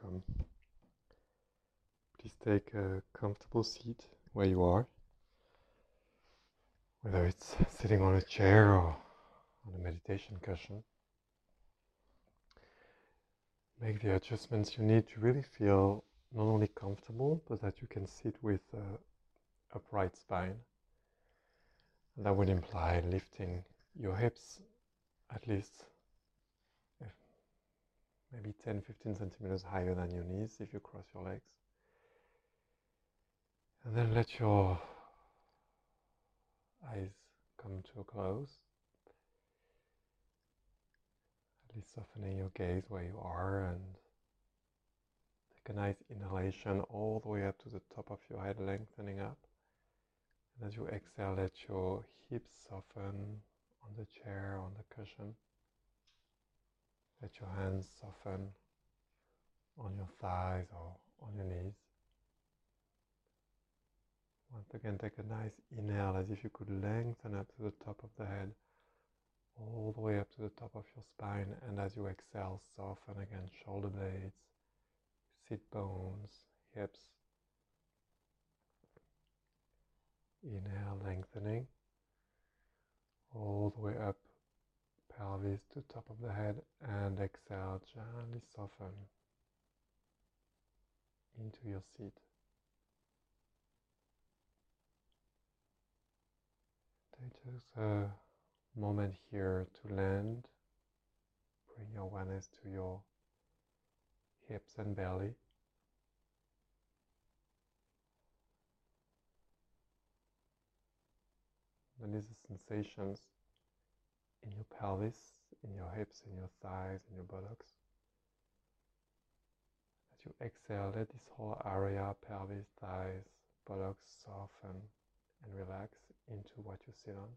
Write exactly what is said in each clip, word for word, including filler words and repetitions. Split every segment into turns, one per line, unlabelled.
welcome. Please take a comfortable seat where you are, whether it's sitting on a chair or on a meditation cushion. Make the adjustments you need to really feel not only comfortable, but that you can sit with an upright spine. And that would imply lifting your hips at least maybe ten to fifteen centimeters higher than your knees if you cross your legs. And then let your eyes come to a close. At least softening your gaze where you are, and take a nice inhalation all the way up to the top of your head, lengthening up. And as you exhale, let your hips soften on the chair, on the cushion. Let your hands soften on your thighs or on your knees. Once again, take a nice inhale as if you could lengthen up to the top of the head, all the way up to the top of your spine. And as you exhale, soften again, shoulder blades, sit bones, hips. Inhale, lengthening, all the way up, pelvis to top of the head, and exhale, gently soften into your seat. Take just a moment here to land. Bring your awareness to your hips and belly. Notice the sensations in your pelvis, in your hips, in your thighs, in your buttocks. As you exhale, let this whole area, pelvis, thighs, buttocks, soften and relax into what you sit on.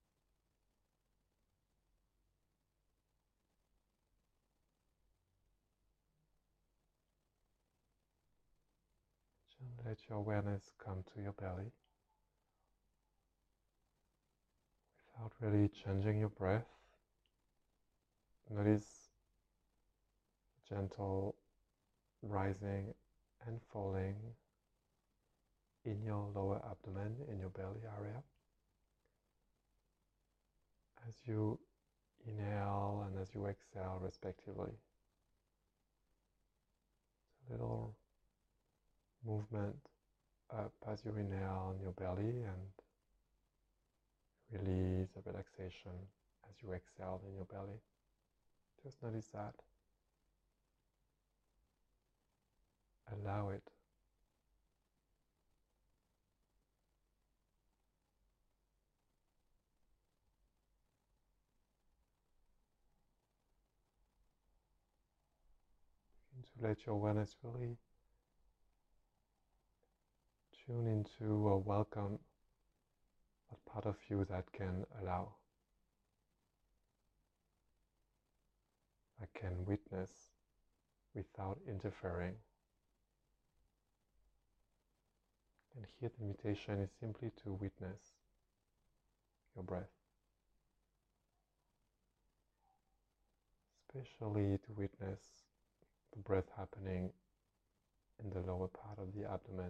Just let your awareness come to your belly without really changing your breath. Notice gentle rising and falling in your lower abdomen, in your belly area. As you inhale and as you exhale respectively. A little movement up as you inhale in your belly and release a relaxation as you exhale in your belly. Just notice that. Allow it. To let your awareness really tune into or welcome that part of you that can allow, that can witness without interfering. And here the invitation is simply to witness your breath, especially to witness the breath happening in the lower part of the abdomen.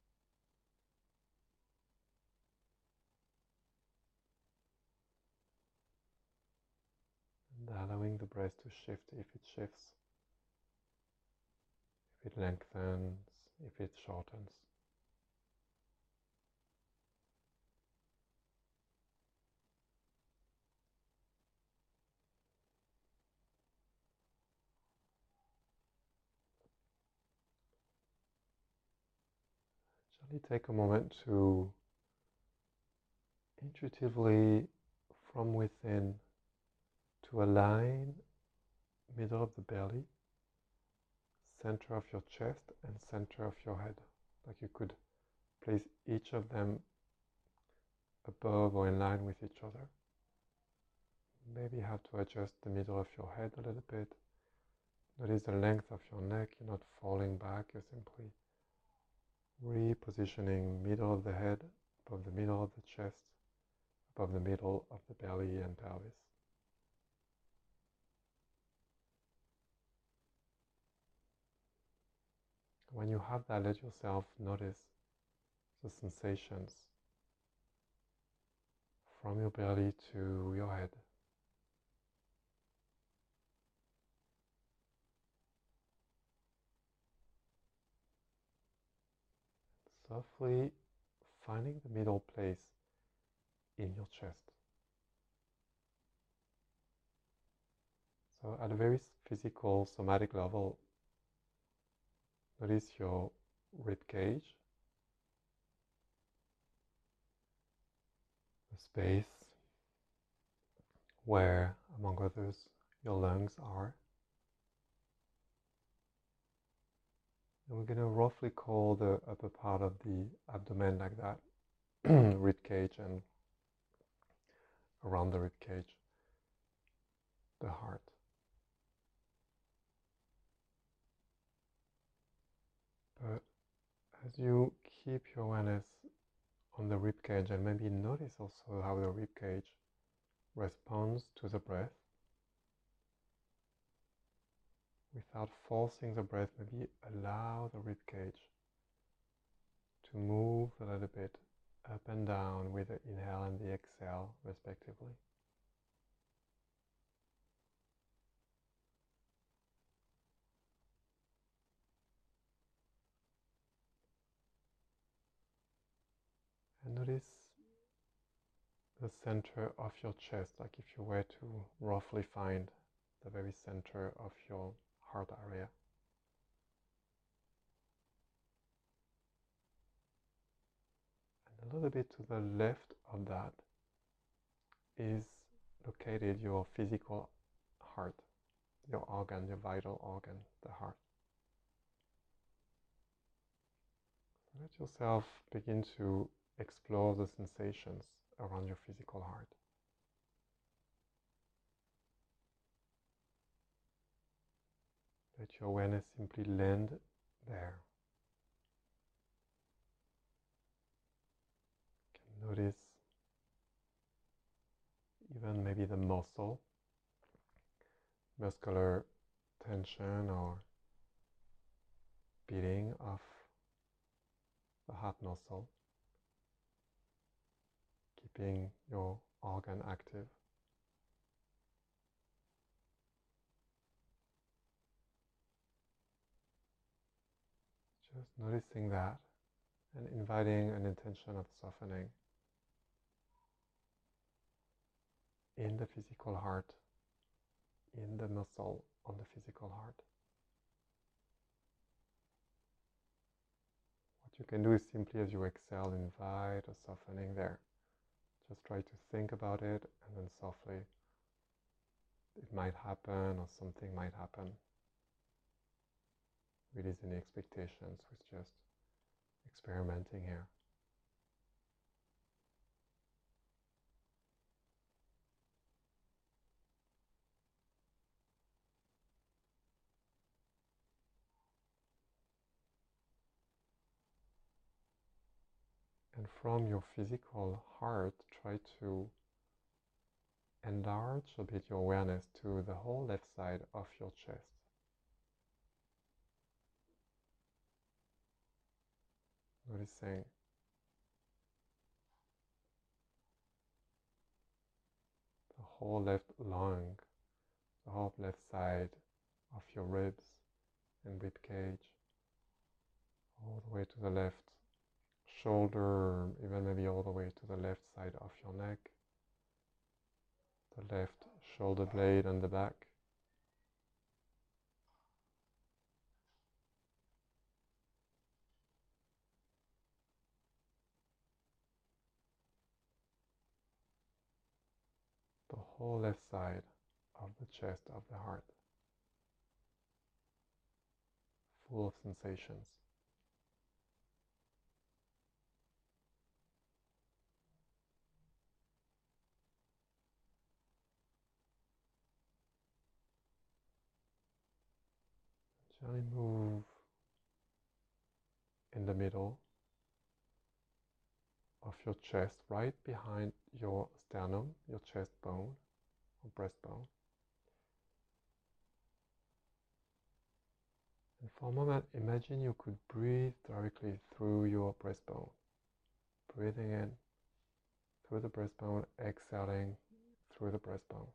And allowing the breath to shift if it shifts, if it lengthens, if it shortens. Take a moment to intuitively, from within, to align middle of the belly, center of your chest, and center of your head. Like you could place each of them above or in line with each other. Maybe you have to adjust the middle of your head a little bit. Notice the length of your neck. You're not falling back, you're simply repositioning middle of the head, above the middle of the chest, above the middle of the belly and pelvis. when you have that, let yourself notice the sensations from your belly to your head. Softly finding the middle place in your chest. So at a very physical, somatic level, notice your rib cage, the space where, among others, your lungs are. And we're going to roughly call the upper part of the abdomen like that, rib cage, and around the rib cage, the heart. But as you keep your awareness on the rib cage, and maybe notice also how the rib cage responds to the breath, without forcing the breath, maybe allow the rib cage to move a little bit up and down with the inhale and the exhale, respectively. And notice the center of your chest, like if you were to roughly find the very center of your heart area. And a little bit to the left of that is located your physical heart, your organ, your vital organ, the heart. So let yourself begin to explore the sensations around your physical heart. Let your awareness simply land there. You can notice even maybe the muscle, muscular tension or beating of the heart muscle, keeping your organ active. Just noticing that and inviting an intention of softening in the physical heart, in the muscle on the physical heart. What you can do is simply as you exhale, invite a softening there. Just try to think about it, and then softly it might happen or something might happen. Release any expectations with just experimenting here. And from your physical heart, try to enlarge a bit your awareness to the whole left side of your chest. Noticing the whole left lung, the whole left side of your ribs and rib cage, all the way to the left shoulder, even maybe all the way to the left side of your neck, the left shoulder blade and the back. The whole left side of the chest of the heart, full of sensations. Gently move in the middle of your chest, right behind your sternum, your chest bone or breastbone. And For a moment, imagine you could breathe directly through your breastbone. Breathing in through the breastbone, exhaling through the breastbone.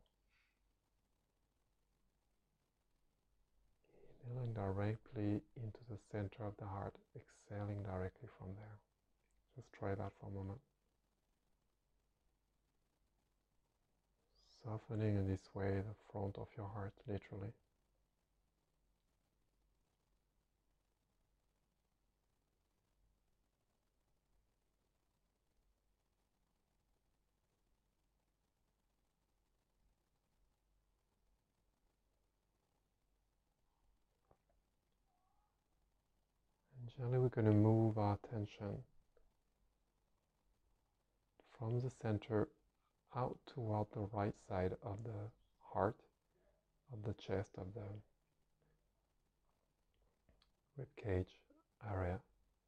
Inhaling directly into the center of the heart, exhaling directly from there. Just try that for a moment. Softening in this way the front of your heart, literally. And gently we're going to move our attention from the center out toward the right side of the heart, of the chest, of the rib cage area.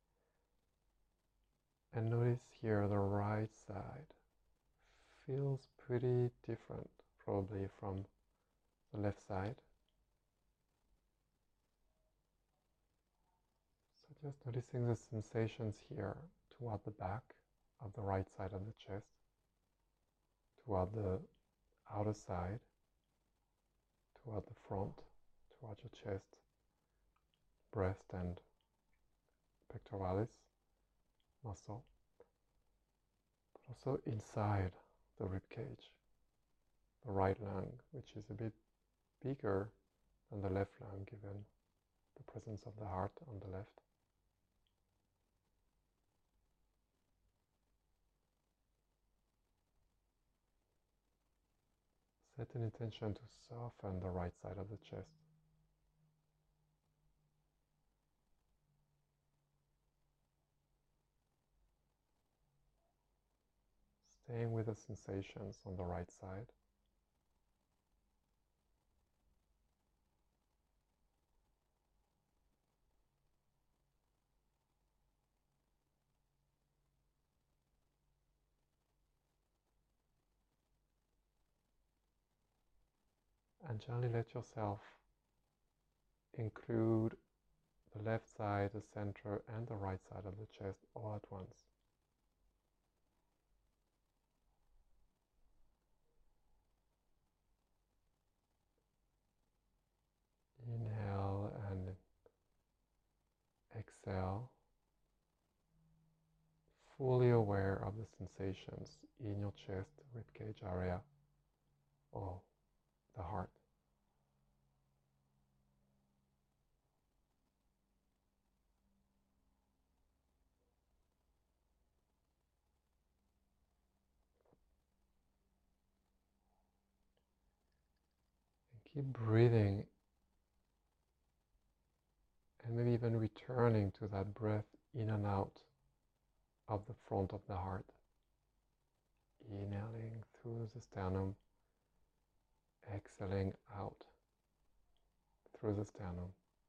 And notice here the right side feels pretty different probably from the left side. So just noticing the sensations here toward the back of the right side of the chest, toward the outer side, toward the front, toward your chest, breast and pectoralis muscle, but also inside the rib cage, the right lung, which is a bit bigger than the left lung given the presence of the heart on the left. Set an intention to soften the right side of the chest. Staying with the sensations on the right side. And gently let yourself include the left side, the center, and the right side of the chest all at once. Inhale and exhale, fully aware of the sensations in your chest, ribcage area, or the heart. And keep breathing, and maybe even returning to that breath in and out of the front of the heart. Inhaling through the sternum, exhaling out through the sternum.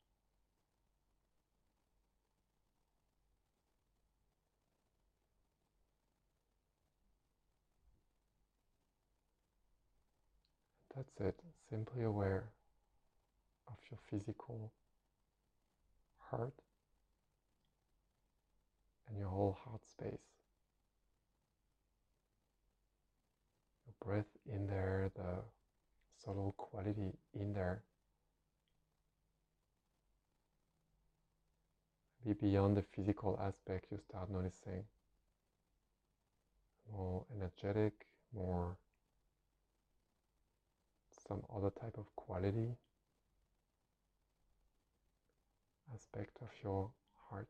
That's it, simply aware of your physical heart and your whole heart space. Your breath in there, the subtle quality in there. Be beyond the physical aspect, you start noticing more energetic, more some other type of quality aspect of your heart.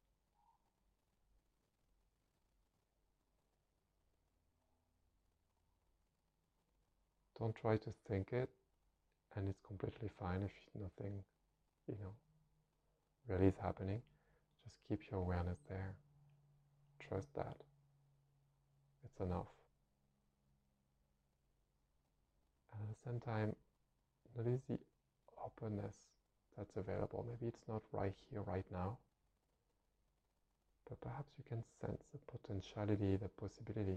Don't try to think it, and it's completely fine if nothing, you know, really is happening. Just keep your awareness there. Trust that. It's enough. And at the same time, notice the openness that's available. Maybe it's not right here, right now, but perhaps you can sense the potentiality, the possibility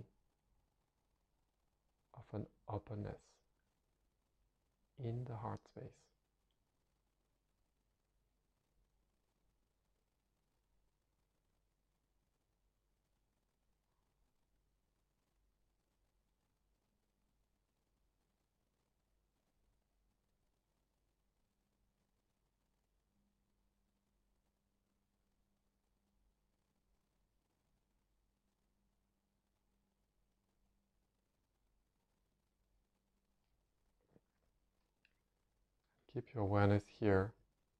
of an openness in the heart space. keep your awareness here.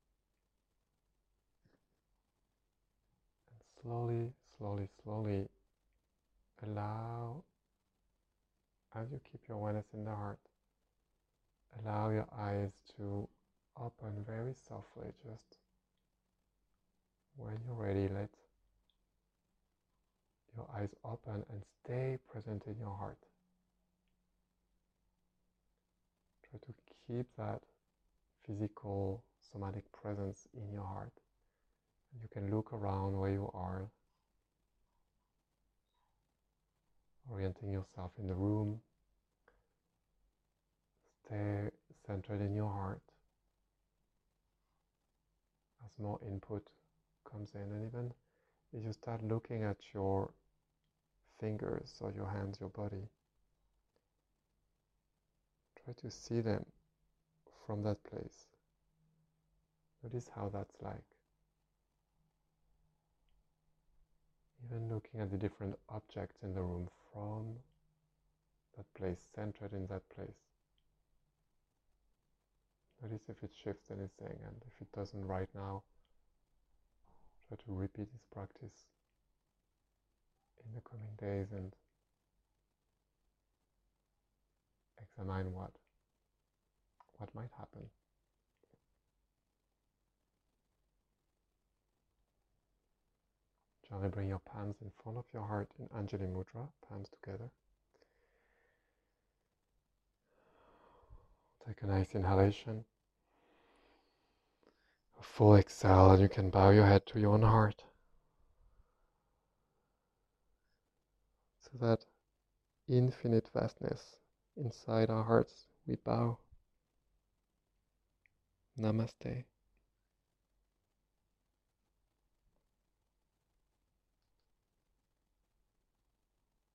And slowly, slowly, slowly allow, as you keep your awareness in the heart, allow your eyes to open very softly. Just when you're ready, let your eyes open and stay present in your heart. Try to keep that physical, somatic presence in your heart. And you can look around where you are, orienting yourself in the room. Stay centered in your heart as more input comes in, and even if you start looking at your fingers or your hands, your body, try to see them from that place. Notice how that's like. Even looking at the different objects in the room from that place, centered in that place. Notice if it shifts anything, and if it doesn't right now, try to repeat this practice in the coming days and examine what what might happen. Gently bring your palms in front of your heart in Anjali Mudra, palms together. Take a nice inhalation, a full exhale, and you can bow your head to your own heart. So that infinite vastness inside our hearts, we bow. Namaste.